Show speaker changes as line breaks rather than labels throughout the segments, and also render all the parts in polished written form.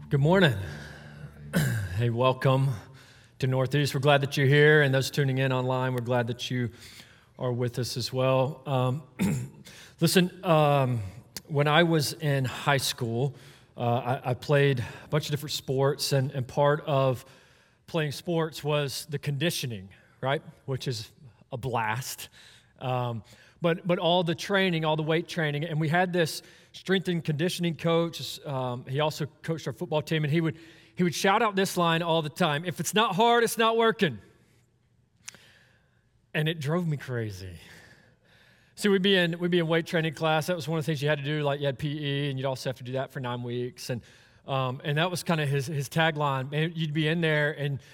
Good morning. Hey, welcome to Northeast. We're glad that you're here, and those tuning in online, we're glad that you are with us as well. Listen, when I was in high school, I played a bunch of different sports, and part of playing sports was the conditioning, right, which is a blast. But all the training, all the weight training, and we had this strength and conditioning coach. He also coached our football team, and he would shout out this line all the time: "If it's not hard, it's not working." And it drove me crazy. So we'd be in weight training class. That was one of the things you had to do. Like, you had PE, and you'd also have to do that for 9 weeks, and that was kind of his tagline. Man, you'd be in there,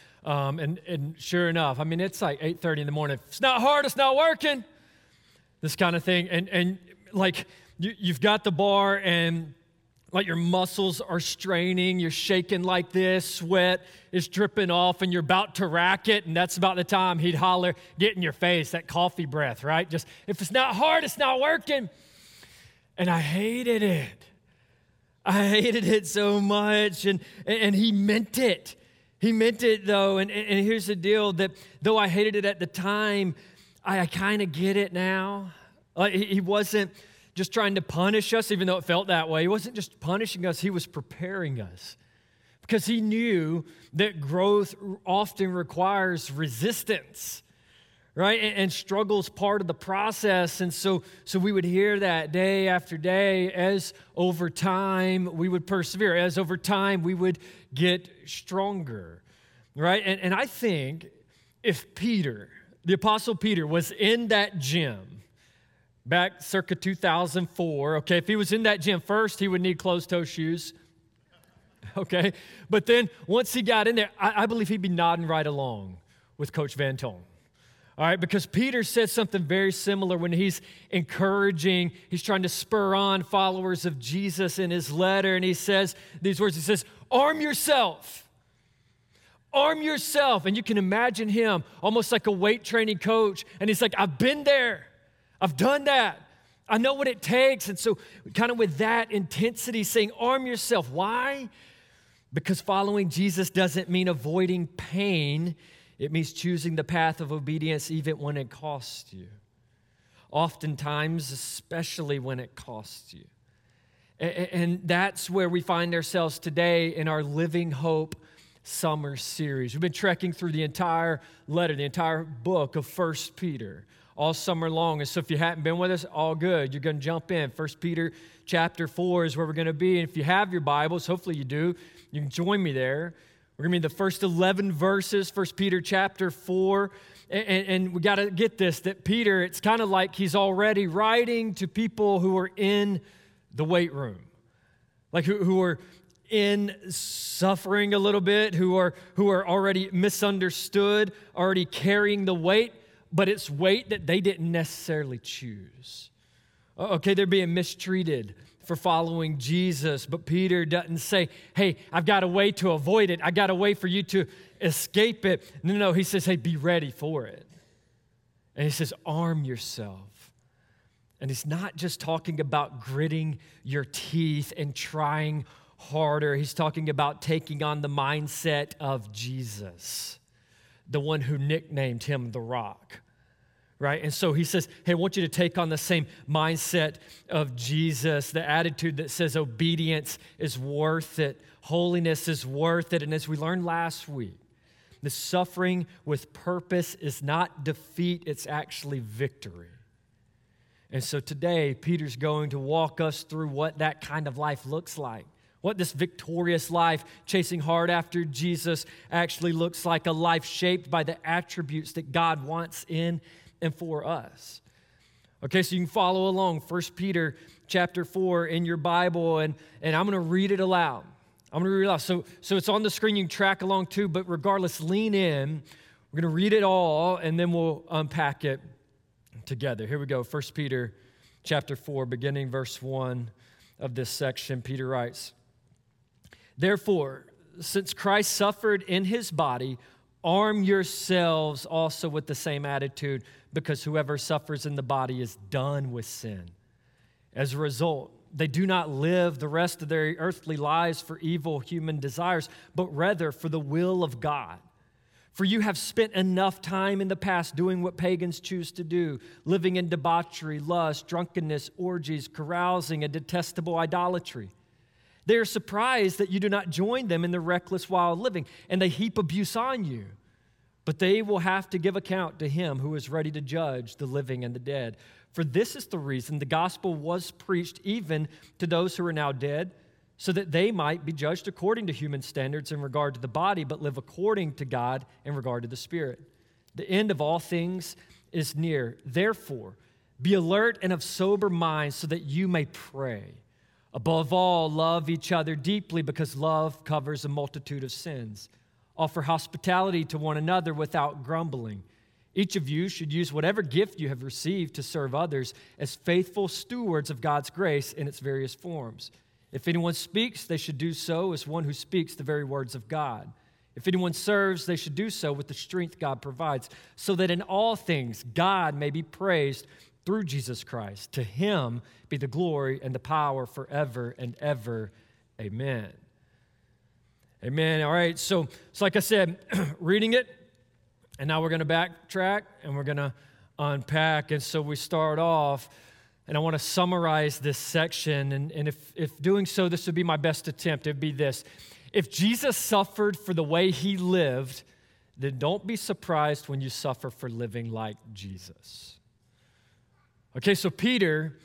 and sure enough, I mean, it's like 8:30 in the morning. If it's not hard, it's not working. This kind of thing, and like you've got the bar, and like your muscles are straining, you're shaking like this, sweat is dripping off, and you're about to rack it, and that's about the time he'd holler, "Get in your face," that coffee breath, right? Just, if it's not hard, it's not working. And I hated it. I hated it so much, and he meant it. He meant it, though, and here's the deal, that though I hated it at the time, I kind of get it now. He wasn't just trying to punish us, even though it felt that way. He wasn't just punishing us. He was preparing us, because he knew that growth often requires resistance, right? And struggle's part of the process. And so we would hear that day after day, as over time we would persevere, as over time we would get stronger, right? And I think if Peter, the Apostle Peter, was in that gym back circa 2004, okay, if he was in that gym, first he would need closed-toe shoes, okay? But then once he got in there, I believe he'd be nodding right along with Coach Van Tone, all right? Because Peter said something very similar when he's encouraging, he's trying to spur on followers of Jesus in his letter, and he says these words, he says, "Arm yourself. Arm yourself." And you can imagine him almost like a weight training coach. And he's like, "I've been there. I've done that. I know what it takes." And so kind of with that intensity saying, arm yourself. Why? Because following Jesus doesn't mean avoiding pain. It means choosing the path of obedience even when it costs you. Oftentimes, especially when it costs you. And that's where we find ourselves today in our Living Hope summer series. We've been trekking through the entire letter, the entire book of 1 Peter, all summer long. And so if you hadn't been with us, all good. You're going to jump in. 1 Peter chapter 4 is where we're going to be. And if you have your Bibles, hopefully you do, you can join me there. We're going to be in the first 11 verses, 1 Peter chapter 4. And we got to get this, that Peter, it's kind of like he's already writing to people who are in the weight room, like who are in suffering a little bit, who are already misunderstood, already carrying the weight, but it's weight that they didn't necessarily choose. Okay, they're being mistreated for following Jesus, but Peter doesn't say, "Hey, I've got a way to avoid it. I got a way for you to escape it." No, he says, "Hey, be ready for it." And he says, "Arm yourself." And he's not just talking about gritting your teeth and trying harder. He's talking about taking on the mindset of Jesus, the one who nicknamed him the Rock, right? And so he says, hey, I want you to take on the same mindset of Jesus, the attitude that says obedience is worth it, holiness is worth it. And as we learned last week, the suffering with purpose is not defeat, it's actually victory. And so today, Peter's going to walk us through what that kind of life looks like. What this victorious life, chasing hard after Jesus, actually looks like, a life shaped by the attributes that God wants in and for us. Okay, so you can follow along, 1 Peter chapter 4 in your Bible, and I'm going to read it aloud. I'm going to read it aloud. So it's on the screen, you can track along too, but regardless, lean in. We're going to read it all, and then we'll unpack it together. Here we go, 1 Peter chapter 4, beginning verse 1 of this section. Peter writes, "Therefore, since Christ suffered in his body, arm yourselves also with the same attitude, because whoever suffers in the body is done with sin. As a result, they do not live the rest of their earthly lives for evil human desires, but rather for the will of God. For you have spent enough time in the past doing what pagans choose to do, living in debauchery, lust, drunkenness, orgies, carousing, and detestable idolatry. They are surprised that you do not join them in their reckless, wild living, and they heap abuse on you. But they will have to give account to him who is ready to judge the living and the dead. For this is the reason the gospel was preached even to those who are now dead, so that they might be judged according to human standards in regard to the body, but live according to God in regard to the Spirit. The end of all things is near. Therefore, be alert and of sober mind so that you may pray. Above all, love each other deeply because love covers a multitude of sins. Offer hospitality to one another without grumbling. Each of you should use whatever gift you have received to serve others as faithful stewards of God's grace in its various forms. If anyone speaks, they should do so as one who speaks the very words of God. If anyone serves, they should do so with the strength God provides, so that in all things God may be praised through Jesus Christ. To him be the glory and the power forever and ever. Amen. Amen. All right, so like I said, reading it, and now we're going to backtrack, and we're going to unpack. And so we start off, and I want to summarize this section. And if doing so, this would be my best attempt. It would be this. If Jesus suffered for the way he lived, then don't be surprised when you suffer for living like Jesus. Okay, so Peter,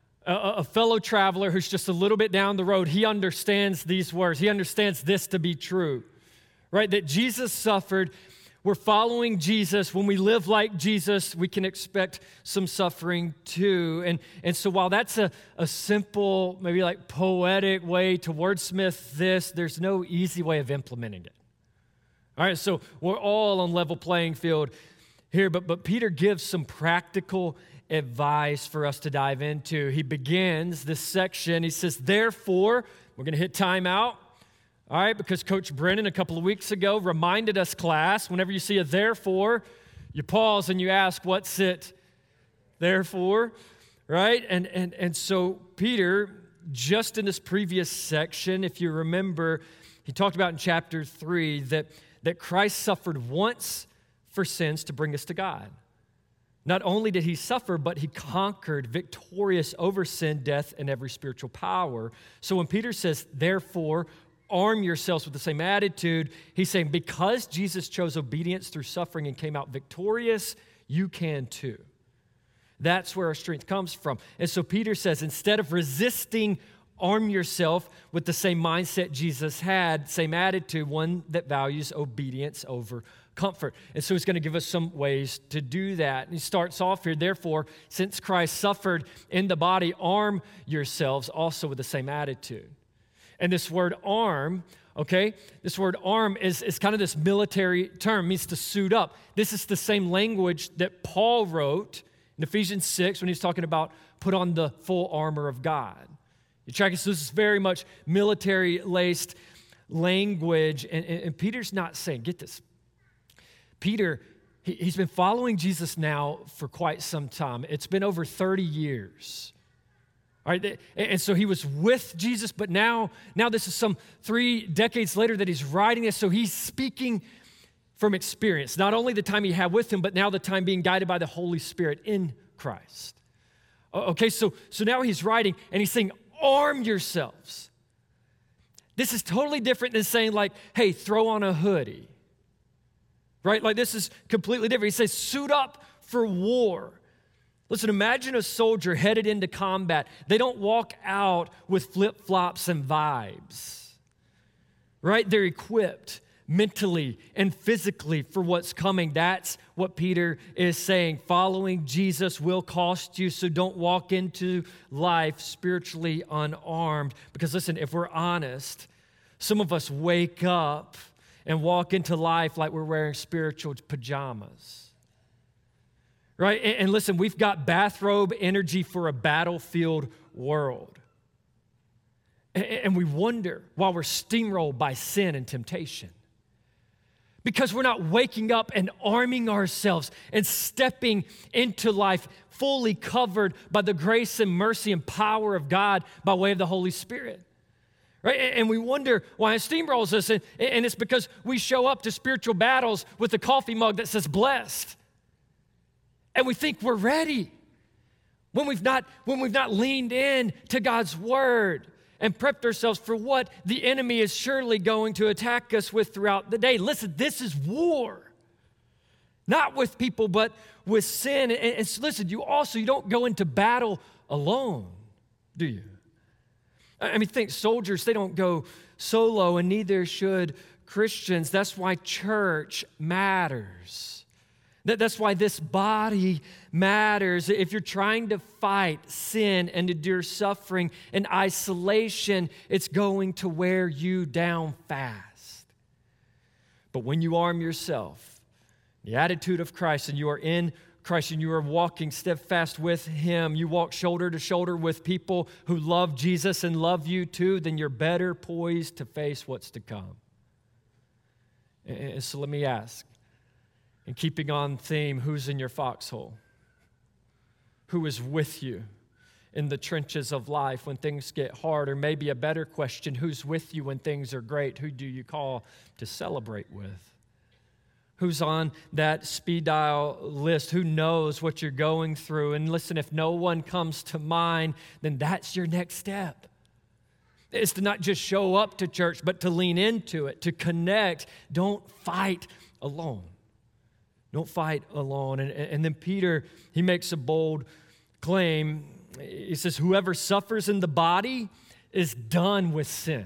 a fellow traveler who's just a little bit down the road, he understands these words. He understands this to be true, right? That Jesus suffered. We're following Jesus. When we live like Jesus, we can expect some suffering too. And so while that's a simple, maybe like poetic way to wordsmith this, there's no easy way of implementing it. All right, so we're all on level playing field here, but Peter gives some practical advice for us to dive into. He begins this section. He says, therefore, we're going to hit timeout. All right, because Coach Brennan a couple of weeks ago reminded us, class, whenever you see a therefore, you pause and you ask, what's it there for? Right? And so Peter, just in this previous section, if you remember, he talked about in chapter 3 that Christ suffered once for sins to bring us to God. Not only did he suffer, but he conquered, victorious over sin, death, and every spiritual power. So when Peter says, therefore, arm yourselves with the same attitude, he's saying, because Jesus chose obedience through suffering and came out victorious, you can too. That's where our strength comes from. And so Peter says, instead of resisting, arm yourself with the same mindset Jesus had, same attitude, one that values obedience over comfort. And so he's going to give us some ways to do that. And he starts off here, therefore, since Christ suffered in the body, arm yourselves also with the same attitude. And this word arm, okay, this word arm is kind of this military term, means to suit up. This is the same language that Paul wrote in Ephesians 6 when he's talking about put on the full armor of God. You track it, so this is very much military-laced language. And Peter's not saying, get this, Peter, he's been following Jesus now for quite some time. It's been over 30 years. All right, and so he was with Jesus, but now this is some 3 decades later that he's writing this, so he's speaking from experience, not only the time he had with him, but now the time being guided by the Holy Spirit in Christ. Okay, so now he's writing, and he's saying, arm yourselves. This is totally different than saying like, hey, throw on a hoodie, right? Like this is completely different. He says, suit up for war. Listen, imagine a soldier headed into combat. They don't walk out with flip-flops and vibes, right? They're equipped mentally and physically for what's coming. That's what Peter is saying. Following Jesus will cost you, so don't walk into life spiritually unarmed. Because listen, if we're honest, some of us wake up and walk into life like we're wearing spiritual pajamas. Right? And listen, we've got bathrobe energy for a battlefield world. And we wonder while we're steamrolled by sin and temptation. Because we're not waking up and arming ourselves and stepping into life fully covered by the grace and mercy and power of God by way of the Holy Spirit. Right? And we wonder why it steamrolls us, and it's because we show up to spiritual battles with a coffee mug that says blessed. And we think we're ready when we've not leaned in to God's word and prepped ourselves for what the enemy is surely going to attack us with throughout the day. Listen, this is war. Not with people, but with sin. And listen, you don't go into battle alone, do you? I mean, think soldiers, they don't go solo, and neither should Christians. That's why church matters. That's why this body matters. If you're trying to fight sin and endure suffering and isolation, it's going to wear you down fast. But when you arm yourself, the attitude of Christ, and you are in Christ and you are walking steadfast with Him, you walk shoulder to shoulder with people who love Jesus and love you too, then you're better poised to face what's to come. And so let me ask, and keeping on theme, who's in your foxhole? Who is with you in the trenches of life when things get hard? Or maybe a better question, who's with you when things are great? Who do you call to celebrate with? Who's on that speed dial list? Who knows what you're going through? And listen, if no one comes to mind, then that's your next step. It's to not just show up to church, but to lean into it, to connect. Don't fight alone. Don't fight alone. And then Peter, he makes a bold claim. He says, whoever suffers in the body is done with sin.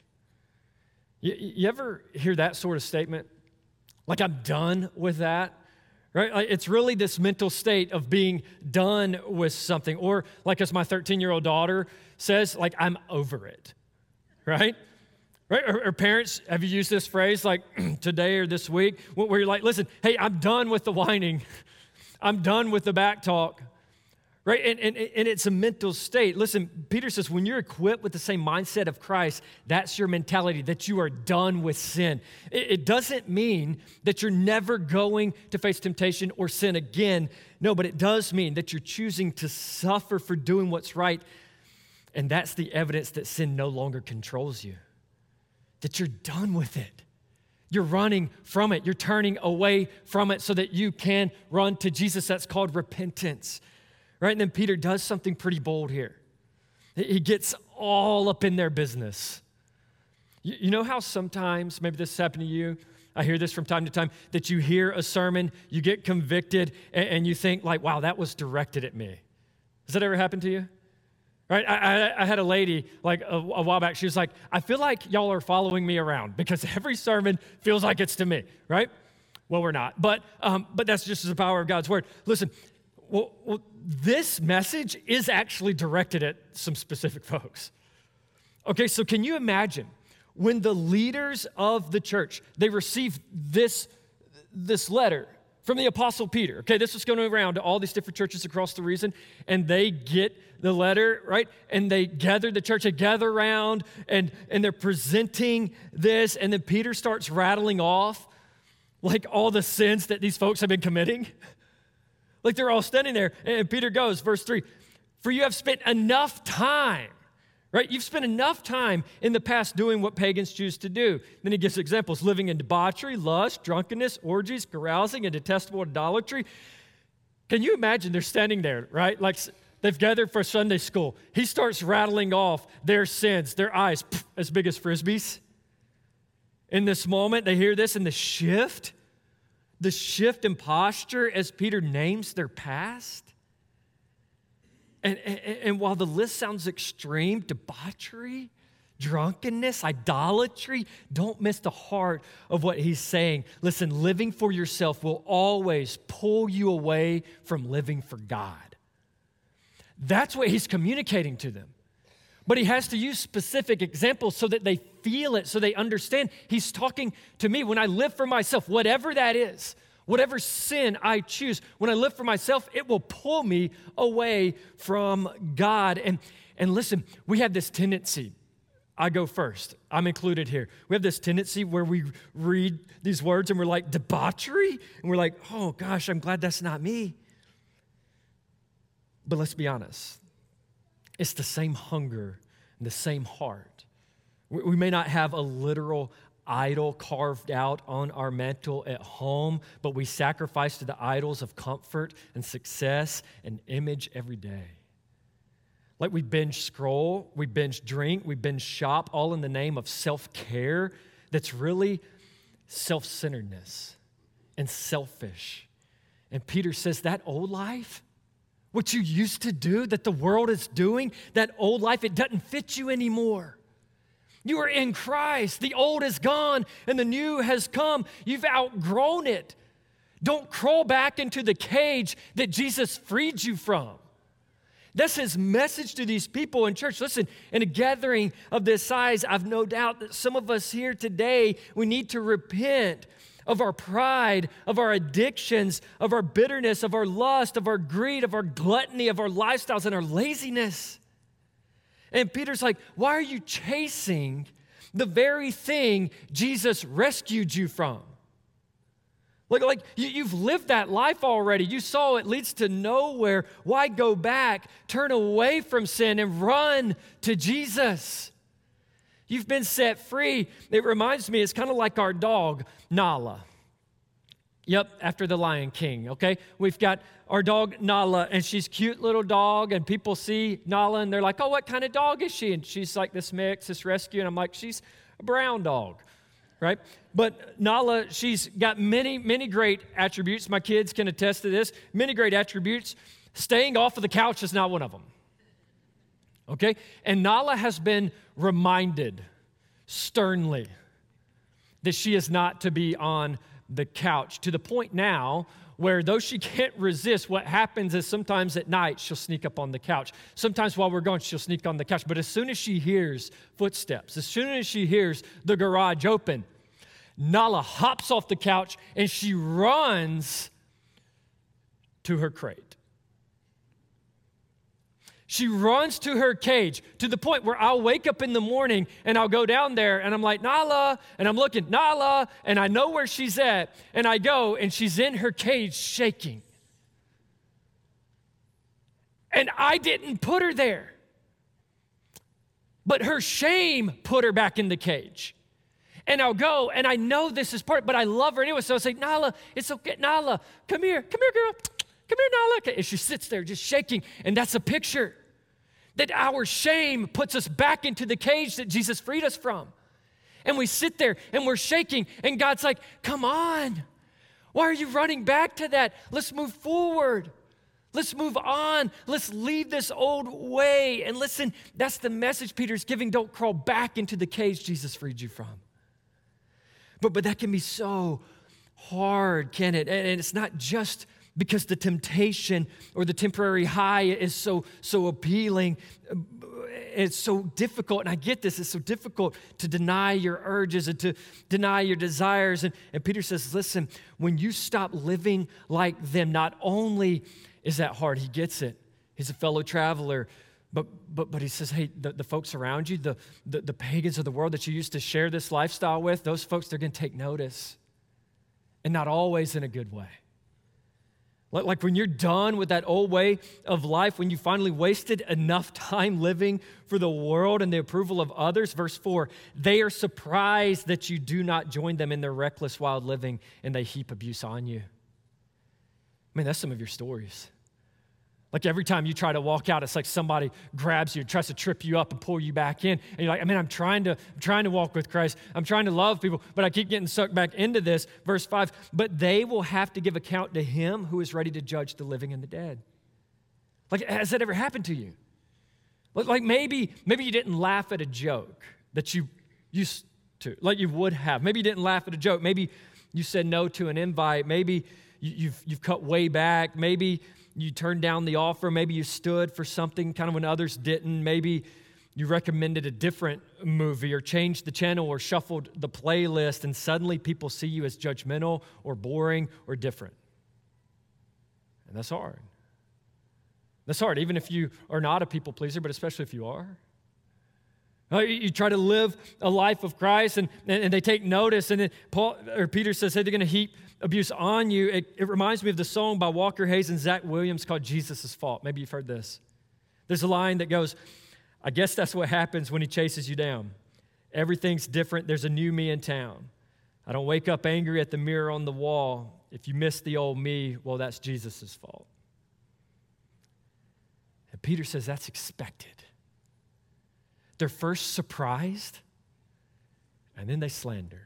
You ever hear that sort of statement? Like, I'm done with that, right? Like, it's really this mental state of being done with something. Or like as my 13-year-old daughter says, like, I'm over it, right? Right? Or parents, have you used this phrase like today or this week where you're like, listen, hey, I'm done with the whining. I'm done with the back talk. Right? And it's a mental state. Listen, Peter says when you're equipped with the same mindset of Christ, that's your mentality, that you are done with sin. It doesn't mean that you're never going to face temptation or sin again. No, but it does mean that you're choosing to suffer for doing what's right. And that's the evidence that sin no longer controls you. That you're done with it. You're running from it. You're turning away from it so that you can run to Jesus. That's called repentance. Right? And then Peter does something pretty bold here. He gets all up in their business. You know how sometimes, maybe this has happened to you, I hear this from time to time, that you hear a sermon, you get convicted, and you think like, wow, that was directed at me. Has that ever happened to you? Right? I had a lady like a while back. She was like, I feel like y'all are following me around because every sermon feels like it's to me, right? Well, we're not, but that's just the power of God's word. Listen, well, this message is actually directed at some specific folks. Okay, so can you imagine when the leaders of the church, they received this letter from the Apostle Peter. Okay, this was going around to all these different churches across the region, and they get the letter, right? And they gather the church, they gather around, and they're presenting this, and then Peter starts rattling off like all the sins that these folks have been committing. Like they're all standing there, and Peter goes, verse 3, for you have spent enough time, right? You've spent enough time in the past doing what pagans choose to do. Then he gives examples, living in debauchery, lust, drunkenness, orgies, carousing, and detestable idolatry. Can you imagine they're standing there, right? Like they've gathered for Sunday school. He starts rattling off their sins, their eyes as big as Frisbees. In this moment, they hear this, and the shift in posture as Peter names their past. And while the list sounds extreme, debauchery, drunkenness, idolatry, don't miss the heart of what he's saying. Listen, living for yourself will always pull you away from living for God. That's what he's communicating to them. But he has to use specific examples so that they feel it, so they understand. He's talking to me when I live for myself, whatever that is, whatever sin I choose, when I live for myself, it will pull me away from God. And listen, we have this tendency I go first. I'm included here. We have this tendency where we read these words and we're like, debauchery? And we're like, oh gosh, I'm glad that's not me. But let's be honest. It's the same hunger and the same heart. We may not have a literal idol carved out on our mantle at home, but we sacrifice to the idols of comfort and success and image every day. Like we binge scroll, we binge drink, we binge shop, all in the name of self-care that's really self-centeredness and selfish. And Peter says that old life, what you used to do, that the world is doing, that old life, it doesn't fit you anymore. You are in Christ. The old is gone and the new has come. You've outgrown it. Don't crawl back into the cage that Jesus freed you from. That's his message to these people in church. Listen, in a gathering of this size, I've no doubt that some of us here today, we need to repent of our pride, of our addictions, of our bitterness, of our lust, of our greed, of our gluttony, of our lifestyles, and our laziness. And Peter's like, why are you chasing the very thing Jesus rescued you from? Like you've lived that life already. You saw it leads to nowhere. Why go back, turn away from sin, and run to Jesus? You've been set free. It reminds me, it's kind of like our dog, Nala. Yep, after the Lion King, okay? We've got our dog, Nala, and she's a cute little dog, and people see Nala, and they're like, oh, what kind of dog is she? And she's like this mix, this rescue, and I'm like, she's a brown dog, right? But Nala, she's got many, many great attributes. My kids can attest to this. Many great attributes. Staying off of the couch is not one of them, okay? And Nala has been reminded sternly that she is not to be on the couch, to the point now where though she can't resist, what happens is sometimes at night she'll sneak up on the couch. Sometimes while we're gone, she'll sneak on the couch. But as soon as she hears footsteps, as soon as she hears the garage open, Nala hops off the couch and she runs to her crate. She runs to her cage to the point where I'll wake up in the morning and I'll go down there and I'm like, Nala, and I'm looking, Nala, and I know where she's at. And I go and she's in her cage shaking. And I didn't put her there. But her shame put her back in the cage. And I'll go, and I know this is part, but I love her anyway. So I'll say, Nala, it's okay. Nala, come here, girl. Come here, Nala. And she sits there just shaking. And that's a picture that our shame puts us back into the cage that Jesus freed us from. And we sit there and we're shaking. And God's like, come on. Why are you running back to that? Let's move forward. Let's move on. Let's leave this old way. And listen, that's the message Peter's giving. Don't crawl back into the cage Jesus freed you from. But that can be so hard, can it? And it's not just because the temptation or the temporary high is so appealing. It's so difficult, and I get this, it's so difficult to deny your urges and to deny your desires. And Peter says, listen, when you stop living like them, not only is that hard, he gets it. He's a fellow traveler. But he says, hey, the folks around you, the pagans of the world that you used to share this lifestyle with, those folks, they're going to take notice. And not always in a good way. Like when you're done with that old way of life, when you finally wasted enough time living for the world and the approval of others, verse 4, they are surprised that you do not join them in their reckless, wild living, and they heap abuse on you. I mean, that's some of your stories. Like every time you try to walk out, it's like somebody grabs you, tries to trip you up and pull you back in. And you're like, I mean, I'm trying to walk with Christ. I'm trying to love people, but I keep getting sucked back into this. Verse 5, but they will have to give account to him who is ready to judge the living and the dead. Like, has that ever happened to you? Like maybe you didn't laugh at a joke that you used to, like you would have. Maybe you didn't laugh at a joke. Maybe you said no to an invite. Maybe you've cut way back. Maybe you turned down the offer. Maybe you stood for something kind of when others didn't. Maybe you recommended a different movie or changed the channel or shuffled the playlist, and suddenly people see you as judgmental or boring or different. And that's hard. That's hard, even if you are not a people pleaser, but especially if you are. You try to live a life of Christ, and they take notice, and then Peter says, hey, they're going to heap abuse on you. It reminds me of the song by Walker Hayes and Zach Williams called Jesus' Fault. Maybe you've heard this. There's a line that goes, I guess that's what happens when he chases you down. Everything's different. There's a new me in town. I don't wake up angry at the mirror on the wall. If you miss the old me, well, that's Jesus' fault. And Peter says that's expected. They're first surprised, and then they slander.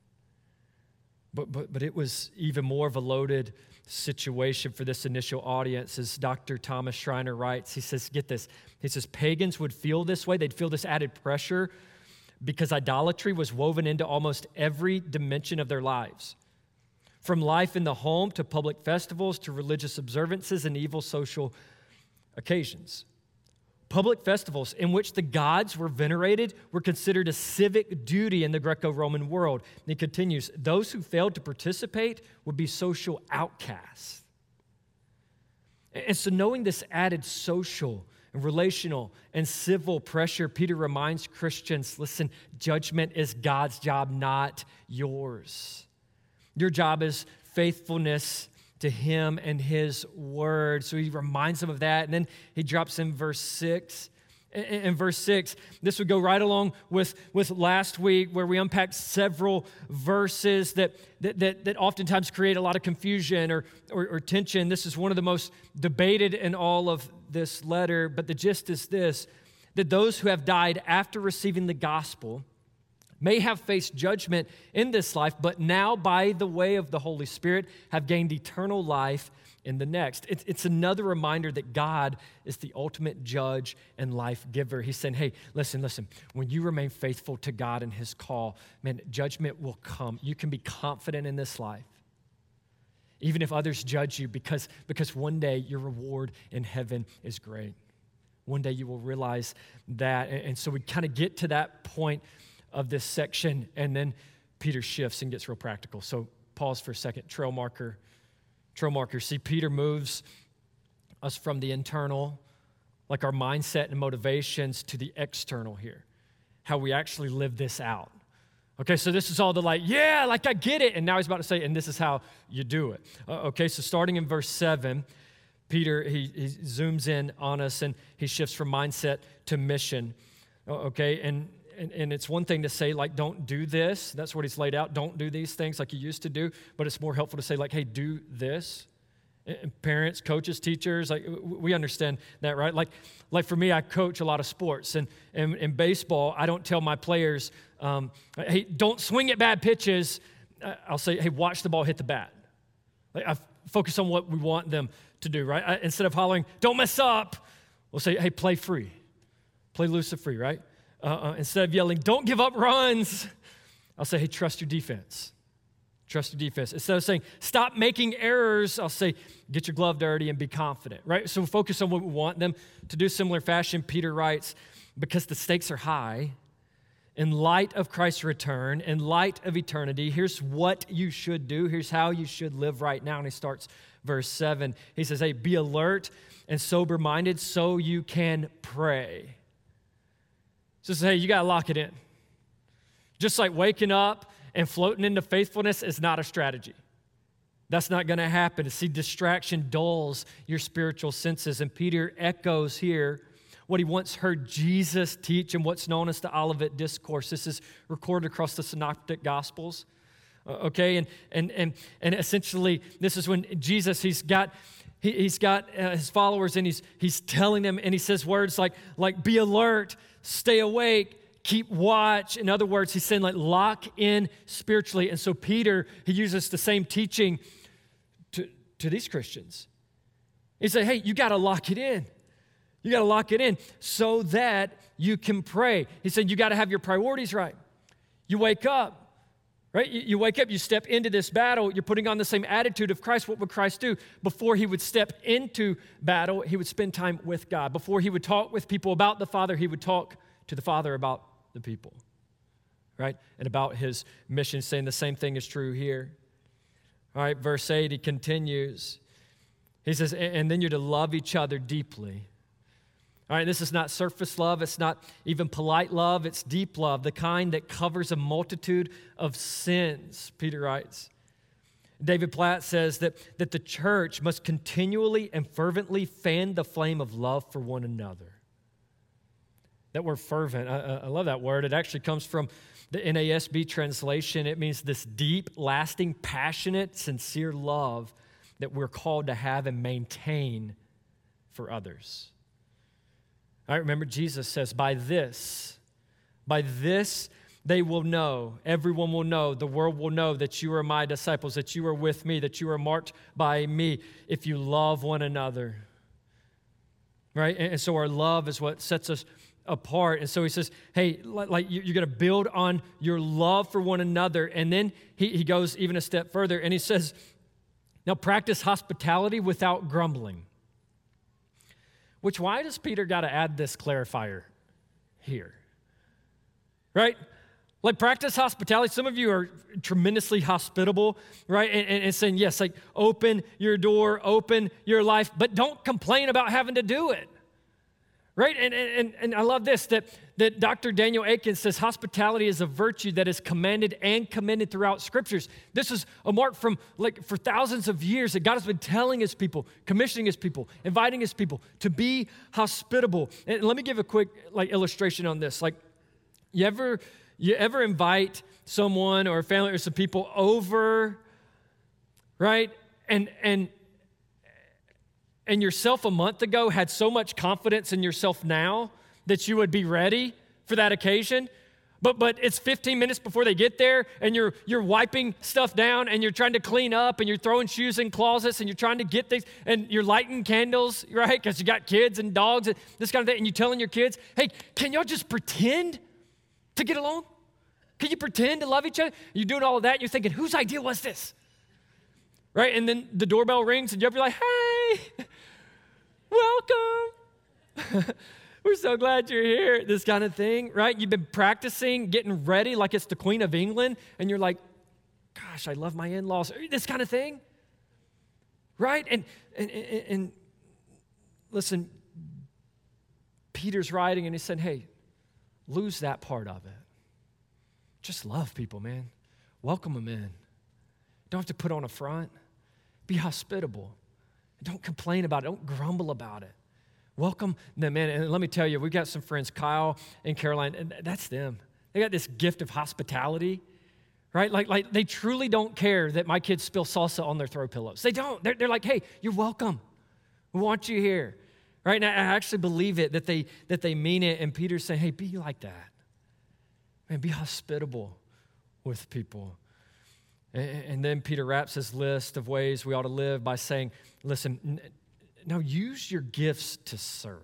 But it was even more of a loaded situation for this initial audience. As Dr. Thomas Schreiner writes, he says, get this, he says, pagans would feel this way. They'd feel this added pressure because idolatry was woven into almost every dimension of their lives. From life in the home to public festivals to religious observances and evil social occasions. Public festivals in which the gods were venerated were considered a civic duty in the Greco-Roman world. And he continues, those who failed to participate would be social outcasts. And so knowing this added social and relational and civil pressure, Peter reminds Christians, listen, judgment is God's job, not yours. Your job is faithfulness to him and his word. So he reminds them of that. And then he drops in verse 6. In verse 6, this would go right along with last week where we unpacked several verses that oftentimes create a lot of confusion or tension. This is one of the most debated in all of this letter, but the gist is this, that those who have died after receiving the gospel may have faced judgment in this life, but now by the way of the Holy Spirit have gained eternal life in the next. It's another reminder that God is the ultimate judge and life giver. He's saying, hey, listen, when you remain faithful to God and his call, man, judgment will come. You can be confident in this life, even if others judge you, because one day your reward in heaven is great. One day you will realize that. And so we kind of get to that point of this section, and then Peter shifts and gets real practical. So pause for a second. Trail marker. See, Peter moves us from the internal, like our mindset and motivations, to the external here, how we actually live this out. Okay, so this is all the I get it. And now he's about to say, and this is how you do it. Okay, so starting in verse 7, Peter, he zooms in on us and he shifts from mindset to mission. Okay, and it's one thing to say, don't do this. That's what he's laid out. Don't do these things like you used to do. But it's more helpful to say, hey, do this. And parents, coaches, teachers, we understand that, right? Like for me, I coach a lot of sports. And in baseball, I don't tell my players, hey, don't swing at bad pitches. I'll say, hey, watch the ball hit the bat. I focus on what we want them to do, right? Instead of hollering, don't mess up, we'll say, hey, play free. Play loose and free, right? Instead of yelling, don't give up runs, I'll say, hey, trust your defense. Trust your defense. Instead of saying, stop making errors, I'll say, get your glove dirty and be confident, right? So focus on what we want them to do. Similar fashion, Peter writes, because the stakes are high, in light of Christ's return, in light of eternity, here's what you should do. Here's how you should live right now. And he starts verse 7. He says, hey, be alert and sober-minded so you can pray. So hey, you got to lock it in. Just like waking up and floating into faithfulness is not a strategy. That's not going to happen. See, distraction dulls your spiritual senses. And Peter echoes here what he once heard Jesus teach in what's known as the Olivet Discourse. This is recorded across the Synoptic Gospels. Okay, and essentially, this is when Jesus, he's got his followers, and he's telling them, and he says words like be alert, stay awake, keep watch. In other words, he's saying lock in spiritually. And so Peter, he uses the same teaching to these Christians. He said, hey, you got to lock it in. You got to lock it in so that you can pray. He said, you got to have your priorities right. You wake up, right? You wake up, you step into this battle, you're putting on the same attitude of Christ. What would Christ do? Before he would step into battle, he would spend time with God. Before he would talk with people about the Father, he would talk to the Father about the people, right? And about his mission, saying the same thing is true here. All right, verse 8, he continues. He says, and then you're to love each other deeply All right, this is not surface love. It's not even polite love. It's deep love, the kind that covers a multitude of sins, Peter writes. David Platt says that the church must continually and fervently fan the flame of love for one another. That word fervent, I love that word. It actually comes from the NASB translation. It means this deep, lasting, passionate, sincere love that we're called to have and maintain for others. I remember Jesus says, by this they will know, everyone will know, the world will know that you are my disciples, that you are with me, that you are marked by me, if you love one another. Right? And so our love is what sets us apart. And so he says, hey, like you're going to build on your love for one another. And then he goes even a step further and he says, now practice hospitality without grumbling. Which, why does Peter got to add this clarifier here? Right? Like, practice hospitality. Some of you are tremendously hospitable, right? And saying, yes, like, open your door, open your life, but don't complain about having to do it. Right? And I love this, that Dr. Daniel Akin says hospitality is a virtue that is commanded and commended throughout scriptures. This is a mark from, like, for thousands of years that God has been telling his people, commissioning his people, inviting his people to be hospitable. And let me give a quick, like, illustration on this. Like, you ever invite someone or a family or some people over, right? And yourself a month ago had so much confidence in yourself now that you would be ready for that occasion, but it's 15 minutes before they get there, and you're wiping stuff down, and you're trying to clean up, and you're throwing shoes in closets, and you're trying to get things, and you're lighting candles, right? Because you got kids and dogs and this kind of thing, and you're telling your kids, hey, can y'all just pretend to get along? Can you pretend to love each other? You're doing all of that, and you're thinking, whose idea was this? Right? And then the doorbell rings, and you're like, hey, welcome. We're so glad you're here, this kind of thing, right? You've been practicing, getting ready like it's the Queen of England, and you're like, gosh, I love my in-laws, this kind of thing, right? And listen, Peter's writing, and he said, hey, lose that part of it. Just love people, man. Welcome them in. Don't have to put on a front. Be hospitable. Don't complain about it. Don't grumble about it. Welcome them in. And let me tell you, we've got some friends, Kyle and Caroline, and that's them. They got this gift of hospitality, right? Like they truly don't care that my kids spill salsa on their throw pillows. They don't. They're like, hey, you're welcome. We want you here, right? And I actually believe it, that they mean it. And Peter's saying, hey, be like that. Man, be hospitable with people. And then Peter wraps his list of ways we ought to live by saying, listen, now use your gifts to serve.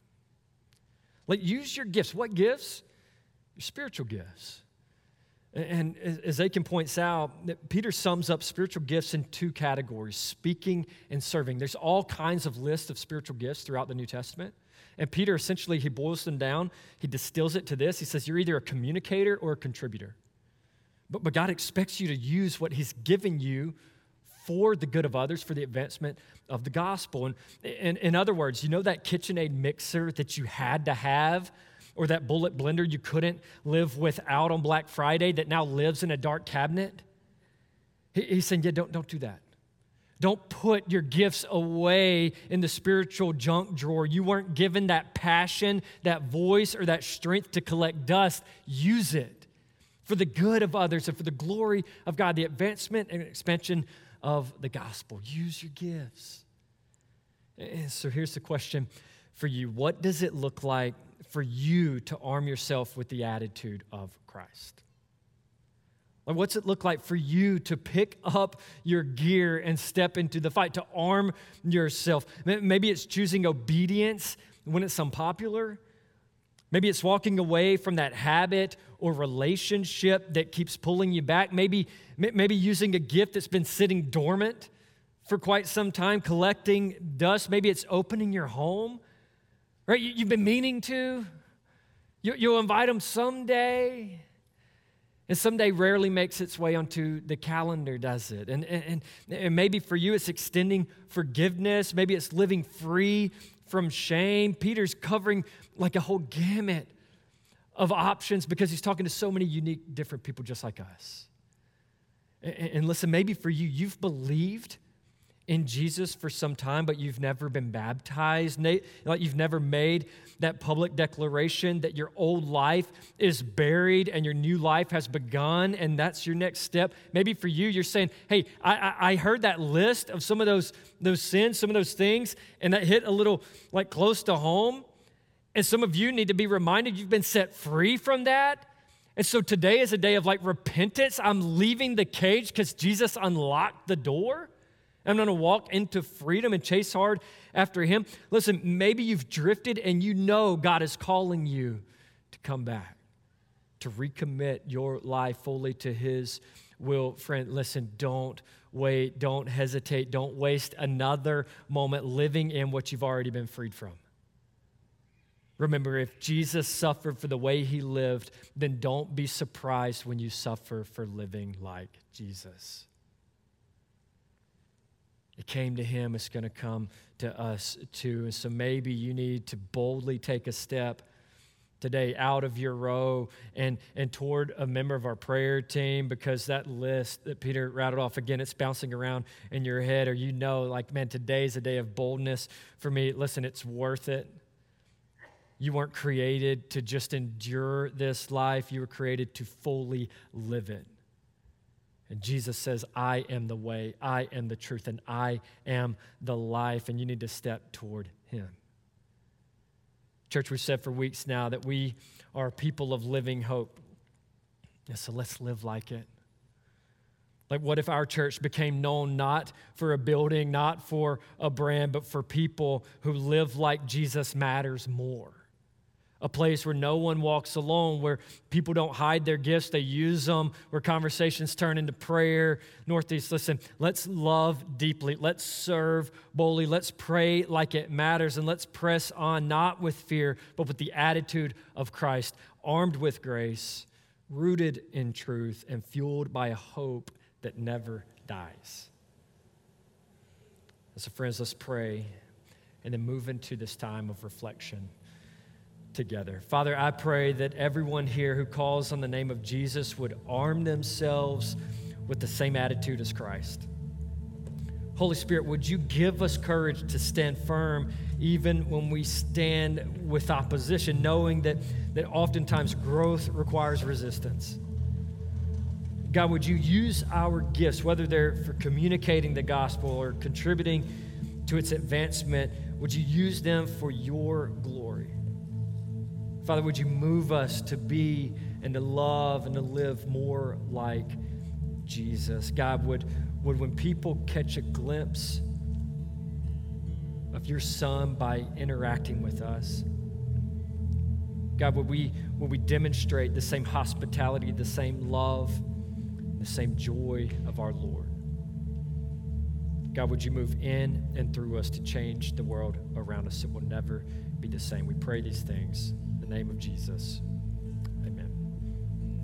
Like, use your gifts. What gifts? Your spiritual gifts. And as Aiken points out, Peter sums up spiritual gifts in two categories, speaking and serving. There's all kinds of lists of spiritual gifts throughout the New Testament. And Peter essentially, he boils them down. He distills it to this. He says, you're either a communicator or a contributor. But God expects you to use what he's given you for the good of others, for the advancement of the gospel. And in other words, you know that KitchenAid mixer that you had to have, or that bullet blender you couldn't live without on Black Friday that now lives in a dark cabinet? He's saying, yeah, don't do that. Don't put your gifts away in the spiritual junk drawer. You weren't given that passion, that voice, or that strength to collect dust. Use it for the good of others and for the glory of God, the advancement and expansion of the gospel. Use your gifts. And so here's the question for you. What does it look like for you to arm yourself with the attitude of Christ? Like, what's it look like for you to pick up your gear and step into the fight, to arm yourself? Maybe it's choosing obedience when it's unpopular. Maybe it's walking away from that habit or relationship that keeps pulling you back. Maybe using a gift that's been sitting dormant for quite some time, collecting dust. Maybe it's opening your home, right? You've been meaning to. You'll invite them someday. And someday rarely makes its way onto the calendar, does it? And maybe for you, it's extending forgiveness. Maybe it's living free from shame. Peter's covering like a whole gamut of options because he's talking to so many unique, different people just like us. And listen, maybe for you, you've believed in Jesus for some time, but you've never been baptized. Like you've never made that public declaration that your old life is buried and your new life has begun, and that's your next step. Maybe for you, you're saying, hey, I heard that list of some of those sins, some of those things, and that hit a little like close to home. And some of you need to be reminded you've been set free from that. And so today is a day of like repentance. I'm leaving the cage because Jesus unlocked the door. I'm going to walk into freedom and chase hard after him. Listen, maybe you've drifted and you know God is calling you to come back, to recommit your life fully to his will. Friend, listen, don't wait, don't hesitate, don't waste another moment living in what you've already been freed from. Remember, if Jesus suffered for the way he lived, then don't be surprised when you suffer for living like Jesus. It came to him, it's going to come to us too. And so maybe you need to boldly take a step today out of your row and toward a member of our prayer team, because that list that Peter rattled off, again, it's bouncing around in your head, or you know, like, man, today's a day of boldness for me. Listen, it's worth it. You weren't created to just endure this life. You were created to fully live it. And Jesus says, I am the way, I am the truth, and I am the life, and you need to step toward him. Church, we've said for weeks now that we are people of living hope. And so let's live like it. Like, what if our church became known not for a building, not for a brand, but for people who live like Jesus matters more? A place where no one walks alone, where people don't hide their gifts, they use them, where conversations turn into prayer. Northeast, listen, let's love deeply. Let's serve boldly. Let's pray like it matters, and let's press on, not with fear, but with the attitude of Christ, armed with grace, rooted in truth, and fueled by a hope that never dies. So friends, let's pray and then move into this time of reflection together. Father, I pray that everyone here who calls on the name of Jesus would arm themselves with the same attitude as Christ. Holy Spirit, would you give us courage to stand firm even when we stand with opposition, knowing that oftentimes growth requires resistance. God, would you use our gifts, whether they're for communicating the gospel or contributing to its advancement, would you use them for your glory? Father, would you move us to be and to love and to live more like Jesus? God, would when people catch a glimpse of your Son by interacting with us, God, would we demonstrate the same hospitality, the same love, the same joy of our Lord? God, would you move in and through us to change the world around us? It will never be the same. We pray these things in the name of Jesus.